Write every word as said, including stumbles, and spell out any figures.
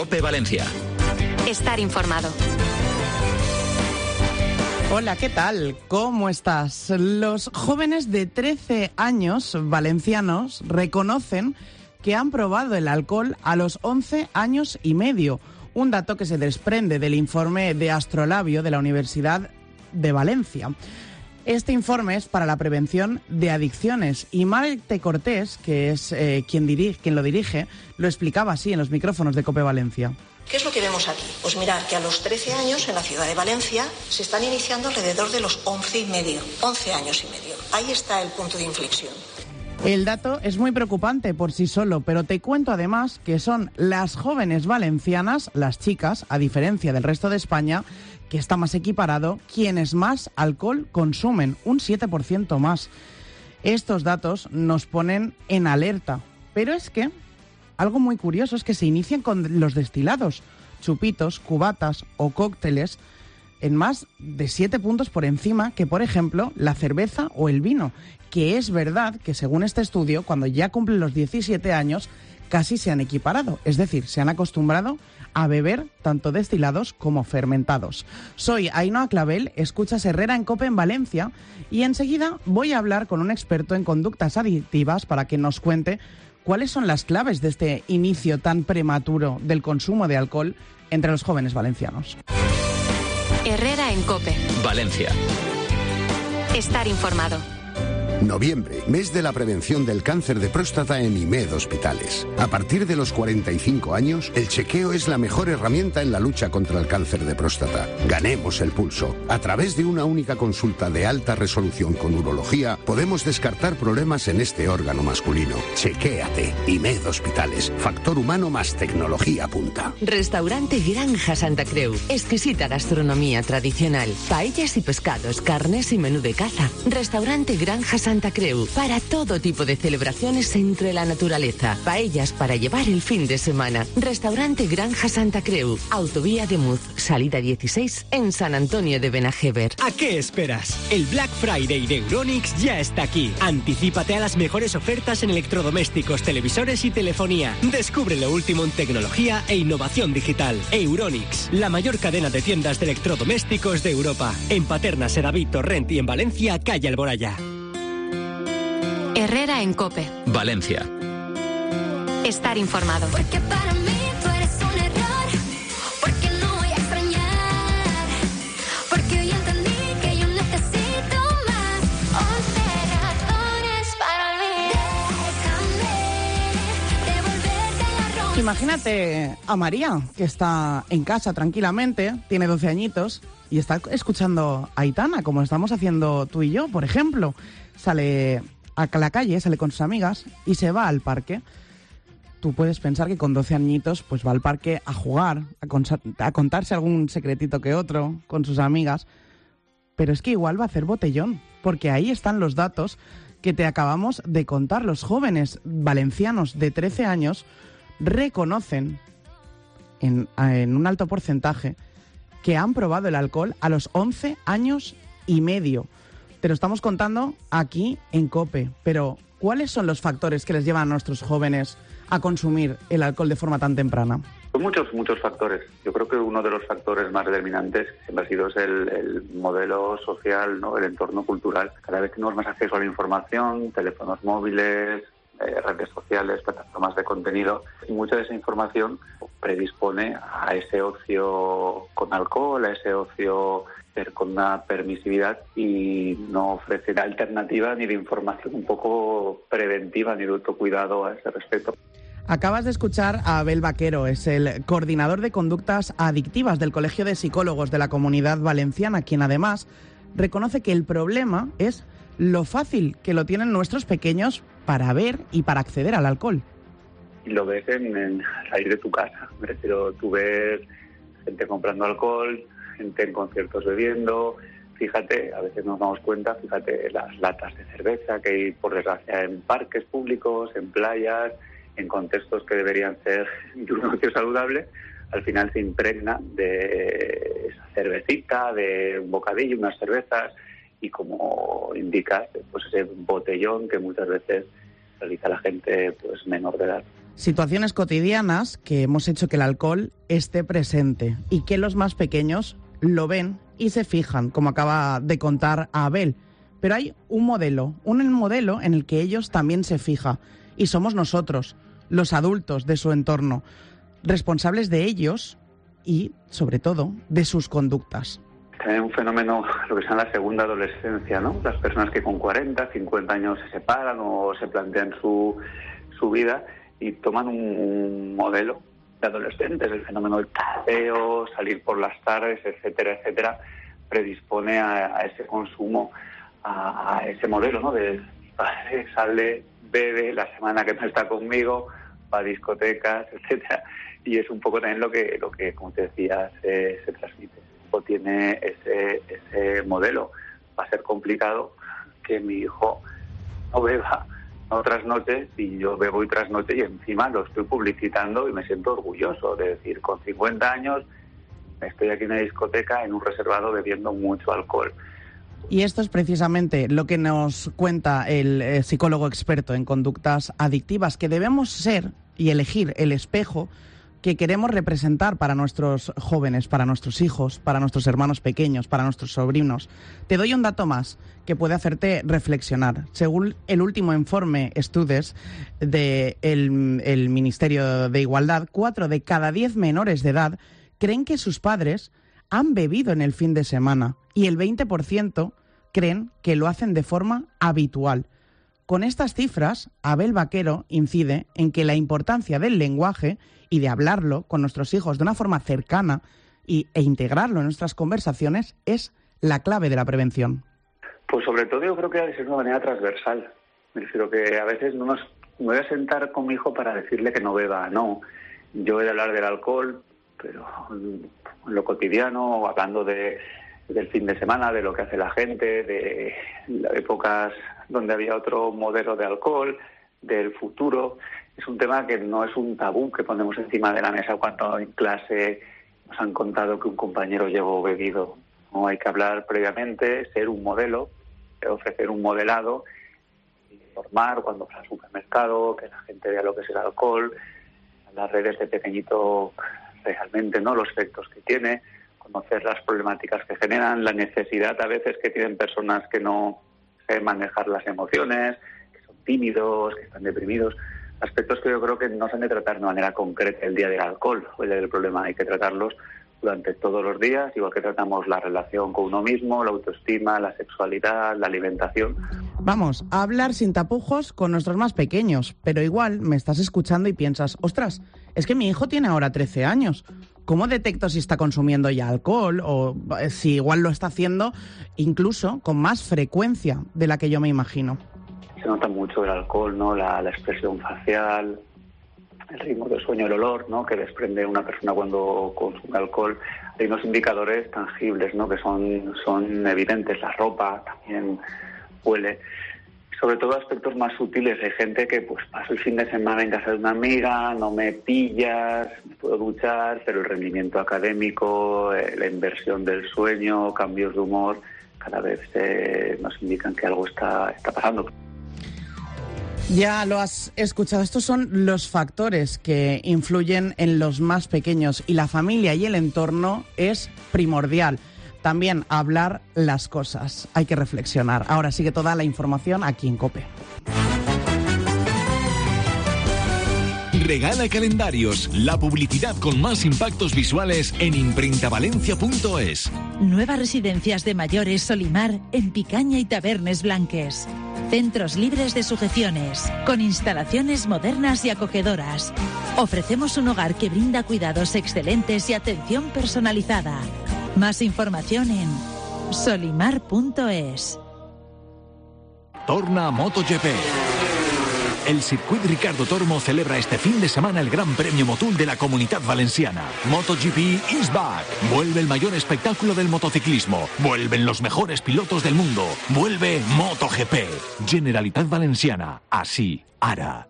COPE Valencia. Estar informado. Hola, ¿qué tal? ¿Cómo estás? Los jóvenes de trece años valencianos reconocen que han probado el alcohol a los once años y medio. Un dato que se desprende del informe de Astrolabio de la Universidad de Valencia. Este informe es para la prevención de adicciones y Maite Cortés, que es eh, quien, dirige, quien lo dirige, lo explicaba así en los micrófonos de COPE Valencia. ¿Qué es lo que vemos aquí? Pues mirad que a los trece años en la ciudad de Valencia se están iniciando alrededor de los once y medio, once años y medio. Ahí está el punto de inflexión. El dato es muy preocupante por sí solo, pero te cuento además que son las jóvenes valencianas, las chicas, a diferencia del resto de España, que está más equiparado, quienes más alcohol consumen, un siete por ciento más. Estos datos nos ponen en alerta, pero es que algo muy curioso es que se inician con los destilados, chupitos, cubatas o cócteles, en más de siete puntos por encima que, por ejemplo, la cerveza o el vino, que es verdad que, según este estudio, cuando ya cumplen los diecisiete años, casi se han equiparado, es decir, se han acostumbrado a beber tanto destilados como fermentados. Soy Ainhoa Clavel, escuchas Herrera en COPE en Valencia y enseguida voy a hablar con un experto en conductas adictivas para que nos cuente cuáles son las claves de este inicio tan prematuro del consumo de alcohol entre los jóvenes valencianos. Herrera en COPE. Valencia. Estar informado. Noviembre, mes de la prevención del cáncer de próstata en IMED Hospitales. A partir de los cuarenta y cinco años, el chequeo es la mejor herramienta en la lucha contra el cáncer de próstata. Ganemos el pulso. A través de una única consulta de alta resolución con urología, podemos descartar problemas en este órgano masculino. Chequéate. IMED Hospitales. Factor humano más tecnología punta. Restaurante Granja Santa Creu. Exquisita gastronomía tradicional. Paellas y pescados, carnes y menú de caza. Restaurante Granja Santa Santa Creu, para todo tipo de celebraciones entre la naturaleza. Paellas para llevar el fin de semana. Restaurante Granja Santa Creu, Autovía de Muz, salida dieciséis en San Antonio de Benajever. ¿A qué esperas? El Black Friday de Euronics ya está aquí. Anticípate a las mejores ofertas en electrodomésticos, televisores y telefonía. Descubre lo último en tecnología e innovación digital. Euronics, la mayor cadena de tiendas de electrodomésticos de Europa. En Paterna, Sedaví, Torrent y en Valencia, calle Alboraya. Herrera en COPE. Valencia. Estar informado. Porque para mí tú eres un error, porque no voy a extrañar, porque hoy entendí que yo necesito más. once razones para olvidarme, devolverte la rosa. Imagínate a María, que está en casa tranquilamente, tiene doce añitos y está escuchando a Aitana, como estamos haciendo tú y yo, por ejemplo. Sale a la calle, sale con sus amigas y se va al parque. Tú puedes pensar que con doce añitos pues va al parque a jugar, a, consa- a contarse algún secretito que otro con sus amigas, pero es que igual va a hacer botellón, porque ahí están los datos que te acabamos de contar. Los jóvenes valencianos de trece años reconocen en, en un alto porcentaje que han probado el alcohol a los once años y medio. Te lo estamos contando aquí en COPE, pero ¿cuáles son los factores que les llevan a nuestros jóvenes a consumir el alcohol de forma tan temprana? Son muchos, muchos factores. Yo creo que uno de los factores más determinantes siempre ha sido es el, el modelo social, ¿no? El entorno cultural. Cada vez tenemos más acceso a la información, teléfonos móviles, eh, redes sociales, plataformas de contenido, y mucha de esa información predispone a ese ocio con alcohol, a ese ocio con una permisividad, y no ofrece alternativa ni de información un poco preventiva ni de autocuidado a ese respecto. Acabas de escuchar a Abel Vaquero, es el coordinador de conductas adictivas del Colegio de Psicólogos de la Comunidad Valenciana, quien además reconoce que el problema es lo fácil que lo tienen nuestros pequeños para ver y para acceder al alcohol. Y lo ves en, en salir de tu casa. Me refiero, tú ves gente comprando alcohol, gente en conciertos bebiendo. Fíjate, a veces nos damos cuenta, fíjate las latas de cerveza que hay, por desgracia, en parques públicos, en playas, en contextos que deberían ser de un ocio saludable. Al final se impregna de esa cervecita, de un bocadillo, unas cervezas, y como indicas, pues ese botellón que muchas veces realiza la gente pues menor de edad. Situaciones cotidianas que hemos hecho que el alcohol esté presente y que los más pequeños lo ven y se fijan, como acaba de contar Abel. Pero hay un modelo, un modelo en el que ellos también se fijan, y somos nosotros, los adultos de su entorno, responsables de ellos y, sobre todo, de sus conductas. También un fenómeno, lo que se llama la segunda adolescencia, ¿no? Las personas que con cuarenta, cincuenta años se separan o se plantean su, su vida y toman un, un modelo de adolescentes, el fenómeno del paseo, salir por las tardes, etcétera, etcétera, predispone a, a ese consumo, a, a ese modelo, ¿no? De padre, sale, bebe, la semana que no está conmigo, va a discotecas, etcétera. Y es un poco también lo que, lo que como te decía, se, se transmite. O tiene ese, ese modelo. Va a ser complicado que mi hijo no beba, no trasnoche, y yo bebo y trasnoche, y encima lo estoy publicitando y me siento orgulloso de decir, con cincuenta años estoy aquí en una discoteca, en un reservado, bebiendo mucho alcohol. Y esto es precisamente lo que nos cuenta el eh, psicólogo experto en conductas adictivas, que debemos ser y elegir el espejo que queremos representar para nuestros jóvenes, para nuestros hijos, para nuestros hermanos pequeños, para nuestros sobrinos. Te doy un dato más que puede hacerte reflexionar. Según el último informe Estudes del el Ministerio de Igualdad, cuatro de cada diez menores de edad creen que sus padres han bebido en el fin de semana y el veinte por ciento creen que lo hacen de forma habitual. Con estas cifras, Abel Vaquero incide en que la importancia del lenguaje y de hablarlo con nuestros hijos de una forma cercana y, e integrarlo en nuestras conversaciones es la clave de la prevención. Pues sobre todo yo creo que ha de ser de una manera transversal. Me refiero que a veces no nos me voy a sentar con mi hijo para decirle que no beba, no. Yo he de hablar del alcohol, pero en lo cotidiano, hablando de, del fin de semana, de lo que hace la gente, de épocas donde había otro modelo de alcohol, del futuro. Es un tema que no es un tabú que ponemos encima de la mesa cuando en clase nos han contado que un compañero llegó bebido. No, hay que hablar previamente, ser un modelo, ofrecer un modelado, informar cuando vas al supermercado, que la gente vea lo que es el alcohol, las redes de pequeñito realmente, ¿no?, los efectos que tiene, conocer las problemáticas que generan, la necesidad a veces que tienen personas que no saben manejar las emociones, que son tímidos, que están deprimidos, aspectos que yo creo que no se han de tratar de manera concreta el día del alcohol o el día del problema, hay que tratarlos durante todos los días, igual que tratamos la relación con uno mismo, la autoestima, la sexualidad, la alimentación. Vamos, a hablar sin tapujos con nuestros más pequeños, pero igual me estás escuchando y piensas, ostras, es que mi hijo tiene ahora trece años, ¿cómo detecto si está consumiendo ya alcohol o si igual lo está haciendo incluso con más frecuencia de la que yo me imagino? Se nota mucho el alcohol, ¿no?, la, la expresión facial, el ritmo del sueño, el olor, ¿no?, que desprende una persona cuando consume alcohol. Hay unos indicadores tangibles, ¿no?, que son, son evidentes. La ropa también huele. Sobre todo aspectos más sutiles. Hay gente que pues paso el fin de semana en casa de una amiga, no me pillas, me puedo duchar, pero el rendimiento académico, eh, la inversión del sueño, cambios de humor, cada vez eh, nos indican que algo está, está pasando. Ya lo has escuchado, estos son los factores que influyen en los más pequeños y la familia y el entorno es primordial. También hablar las cosas, hay que reflexionar. Ahora sigue toda la información aquí en COPE. Regala calendarios, la publicidad con más impactos visuales en imprintavalencia punto es. Nuevas residencias de mayores Solimar en Picaña y Tabernes Blanques. Centros libres de sujeciones, con instalaciones modernas y acogedoras. Ofrecemos un hogar que brinda cuidados excelentes y atención personalizada. Más información en solimar punto es. Torna MotoGP. El Circuit Ricardo Tormo celebra este fin de semana el Gran Premio Motul de la Comunidad Valenciana. MotoGP is back. Vuelve el mayor espectáculo del motociclismo. Vuelven los mejores pilotos del mundo. Vuelve MotoGP. Generalitat Valenciana. Así, ara.